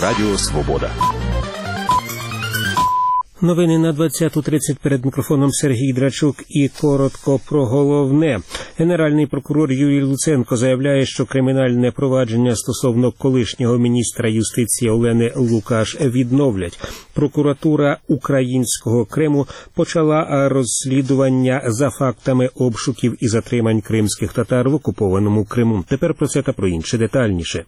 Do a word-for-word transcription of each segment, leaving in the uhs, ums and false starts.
Радіо Свобода. Новини на двадцяту тридцять, перед мікрофоном Сергій Драчук, і коротко про головне. Генеральний прокурор Юрій Луценко заявляє, що кримінальне провадження стосовно колишнього міністра юстиції Олени Лукаш відновлять. Прокуратура Українського Криму почала розслідування за фактами обшуків і затримань кримських татар в окупованому Криму. Тепер про це та про інше детальніше.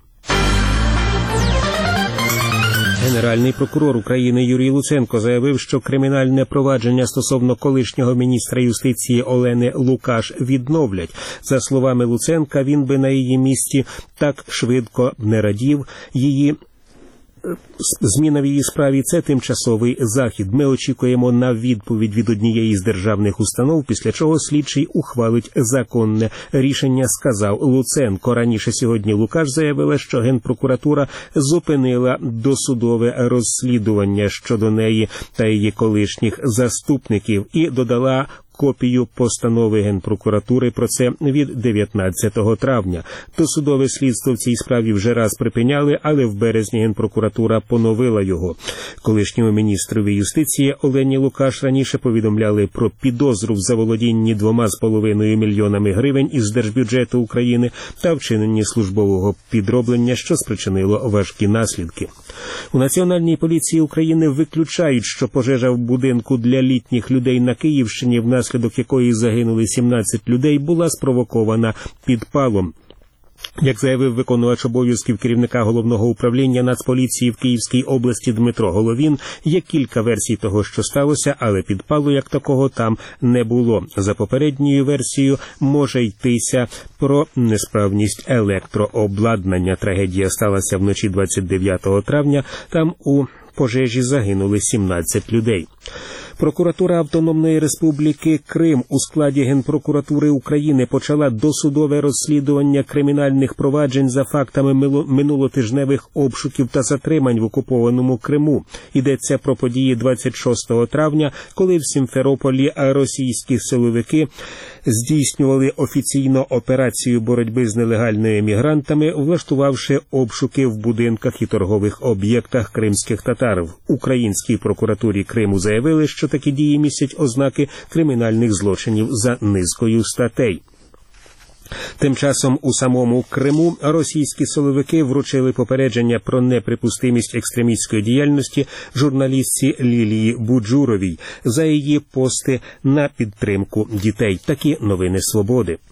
Генеральний прокурор України Юрій Луценко заявив, що кримінальне провадження стосовно колишнього міністра юстиції Олени Лукаш відновлять. За словами Луценка, він би на її місці так швидко не радів. Її Зміна в її справі – це тимчасовий захід. Ми очікуємо на відповідь від однієї з державних установ, після чого слідчий ухвалить законне рішення, сказав Луценко. Раніше сьогодні Лукаш заявила, що Генпрокуратура зупинила досудове розслідування щодо неї та її колишніх заступників і додала копію постанови Генпрокуратури про це від дев'ятнадцятого травня. Досудове слідство в цій справі вже раз припиняли, але в березні Генпрокуратура поновила його. Колишньому міністрові юстиції Олені Лукаш раніше повідомляли про підозру в заволодінні двома з половиною мільйонами гривень із держбюджету України та вчиненні службового підроблення, що спричинило важкі наслідки. У Національній поліції України виключають, що пожежа в будинку для літніх людей на Київщині, внаслідок якої загинули сімнадцять людей, була спровокована підпалом. Як заявив виконувач обов'язків керівника Головного управління Нацполіції в Київській області Дмитро Головін, є кілька версій того, що сталося, але підпалу як такого там не було. За попередньою версією може йтися про несправність електрообладнання. Трагедія сталася вночі двадцять дев'ятого травня. Там у пожежі загинули сімнадцять людей. Прокуратура Автономної Республіки Крим у складі Генпрокуратури України почала досудове розслідування кримінальних проваджень за фактами минулотижневих обшуків та затримань в окупованому Криму. Йдеться про події двадцять шостого травня, коли в Сімферополі російські силовики здійснювали офіційно операцію боротьби з нелегальними мігрантами, влаштувавши обшуки в будинках і торгових об'єктах кримських татар. В Українській прокуратурі Криму заявили, що такі дії містять ознаки кримінальних злочинів за низкою статей. Тим часом у самому Криму російські силовики вручили попередження про неприпустимість екстремістської діяльності журналістці Лілії Буджуровій за її пости на підтримку дітей. Такі новини Свободи.